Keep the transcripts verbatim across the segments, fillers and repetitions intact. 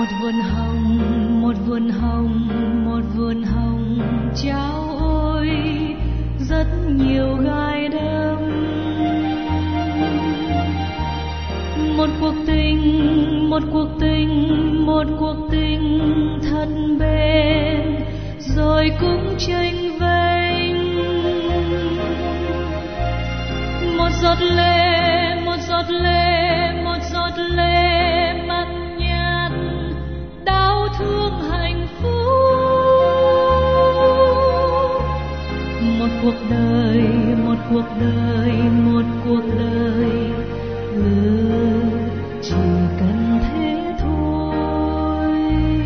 một vườn hồng, một vườn hồng, một vườn hồng trao ôi rất nhiều gai đâm. Một cuộc tình, một cuộc tình, một cuộc tình thân bên rồi cũng chênh vênh. Một giọt lệ, một giọt lệ, một giọt lệ mắt nhạt đau thương hạnh phúc. Một cuộc đời, một cuộc đời, một cuộc đời ừ, chỉ cần thế thôi.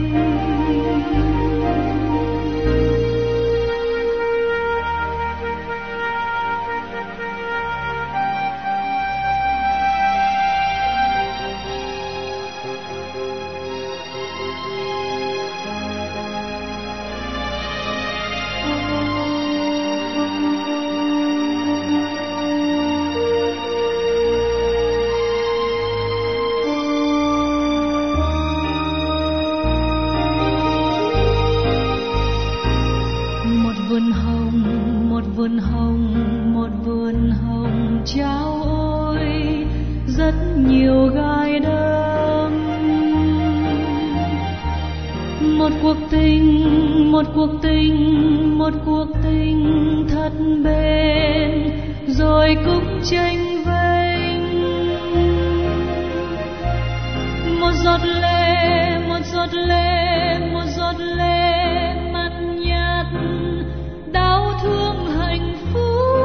Vườn hồng, một vườn hồng, một vườn hồng trao ôi rất nhiều gai đâm. Một cuộc tình, một cuộc tình, một cuộc tình thật bền rồi cũng chênh vênh. Một giọt lệ, một giọt lệ, một giọt lệ mắt nhạt đau thương hạnh phúc.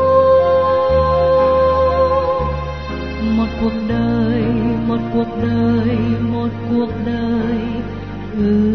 Một cuộc đời, một cuộc đời, một cuộc đời ừ.